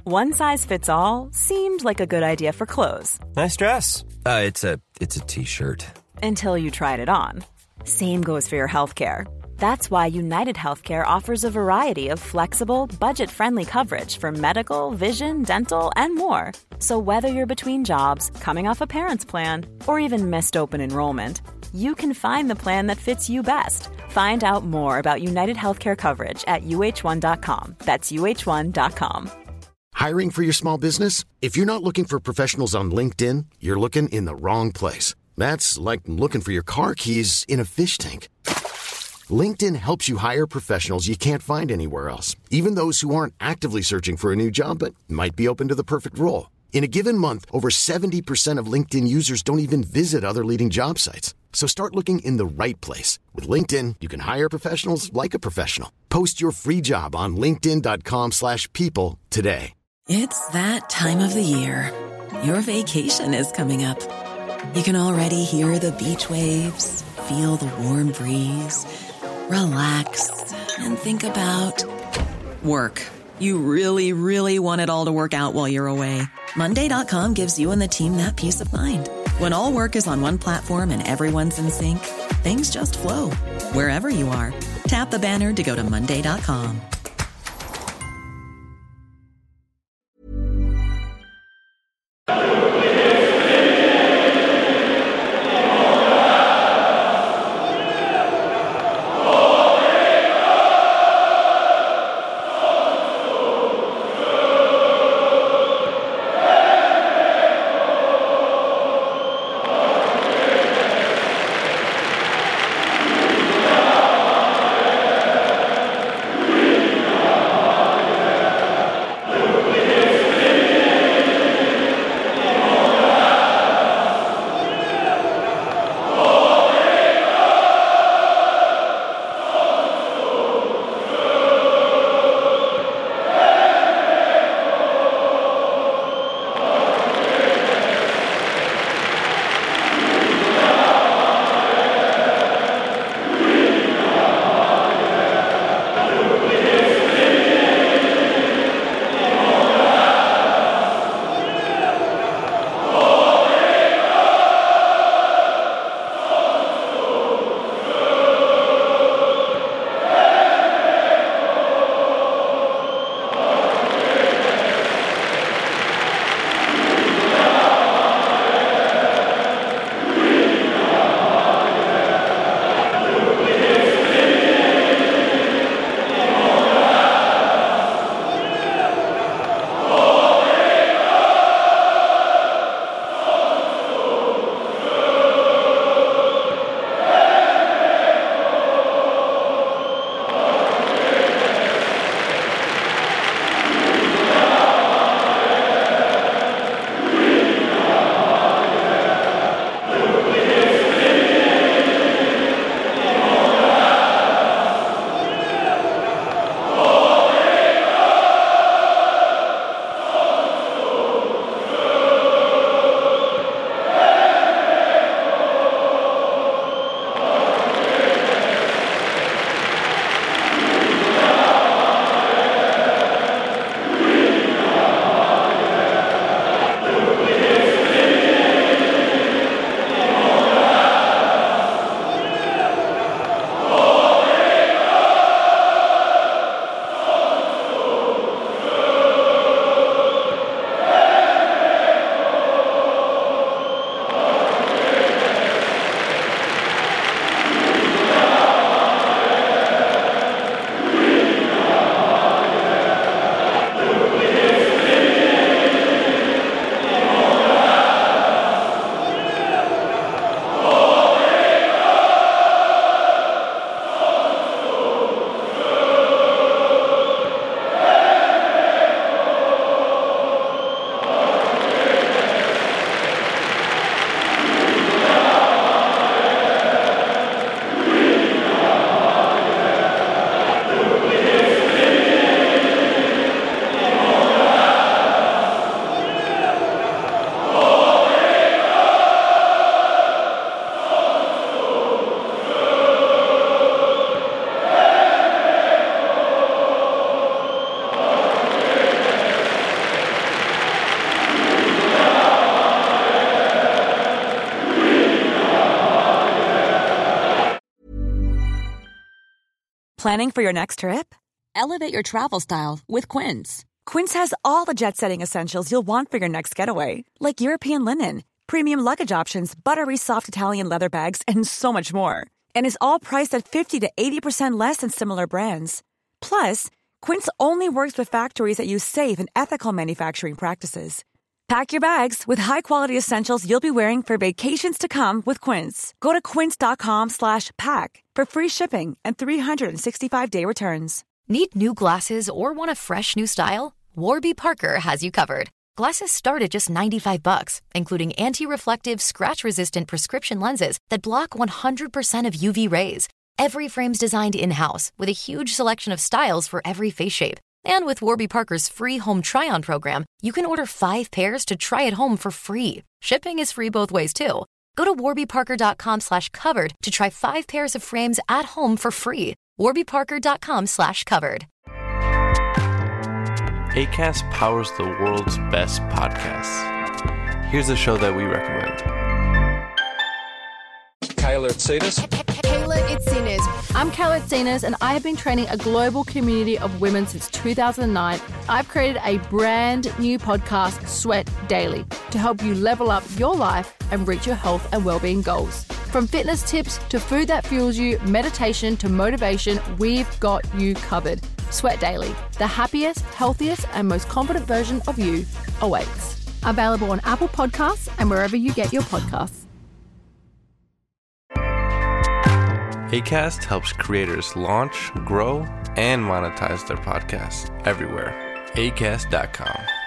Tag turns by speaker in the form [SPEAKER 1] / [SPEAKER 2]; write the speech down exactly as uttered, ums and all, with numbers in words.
[SPEAKER 1] One size fits all seemed like a good idea for clothes.
[SPEAKER 2] Nice dress. Uh, it's a it's a t-shirt.
[SPEAKER 1] Until you tried it on. Same goes for your healthcare. That's why United Healthcare offers a variety of flexible, budget-friendly coverage for medical, vision, dental, and more. So whether you're between jobs, coming off a parent's plan, or even missed open enrollment, you can find the plan that fits you best. Find out more about United Healthcare coverage at U H one dot com. That's U H one dot com.
[SPEAKER 3] Hiring for your small business? If you're not looking for professionals on LinkedIn, you're looking in the wrong place. That's like looking for your car keys in a fish tank. LinkedIn helps you hire professionals you can't find anywhere else, even those who aren't actively searching for a new job but might be open to the perfect role. In a given month, over seventy percent of LinkedIn users don't even visit other leading job sites. So start looking in the right place. With LinkedIn, you can hire professionals like a professional. Post your free job on linkedin dot com slash people today.
[SPEAKER 4] It's that time of the year. Your vacation is coming up. You can already hear the beach waves, feel the warm breeze, relax, and think about work. You really, really want it all to work out while you're away. Monday dot com gives you and the team that peace of mind. When all work is on one platform and everyone's in sync, things just flow. Wherever you are, tap the banner to go to Monday dot com.
[SPEAKER 1] Planning for your next trip?
[SPEAKER 5] Elevate your travel style with Quince.
[SPEAKER 1] Quince has all the jet-setting essentials you'll want for your next getaway, like European linen, premium luggage options, buttery soft Italian leather bags, and so much more. And is all priced at fifty to eighty percent less than similar brands. Plus, Quince only works with factories that use safe and ethical manufacturing practices. Pack your bags with high-quality essentials you'll be wearing for vacations to come with Quince. Go to quince.com slash pack for free shipping and three sixty-five day returns.
[SPEAKER 6] Need new glasses or want a fresh new style? Warby Parker has you covered. Glasses start at just ninety-five bucks, including anti-reflective, scratch-resistant prescription lenses that block one hundred percent of U V rays. Every frame's designed in-house with a huge selection of styles for every face shape. And with Warby Parker's free home try-on program, you can order five pairs to try at home for free. Shipping is free both ways, too. Go to warbyparker.com slash covered to try five pairs of frames at home for free. warbyparker.com slash covered.
[SPEAKER 7] Acast powers the world's best podcasts. Here's a show that we recommend.
[SPEAKER 8] Kayla Itsinas.
[SPEAKER 9] Kayla Itsinas. I'm Kayla Itsinas, and I have been training a global community of women since two thousand nine. I've created a brand new podcast, Sweat Daily, to help you level up your life and reach your health and well-being goals. From fitness tips to food that fuels you, meditation to motivation, we've got you covered. Sweat Daily, the happiest, healthiest, and most confident version of you awaits. Available on Apple Podcasts and wherever you get your podcasts.
[SPEAKER 7] Acast helps creators launch, grow, and monetize their podcasts everywhere. acast dot com.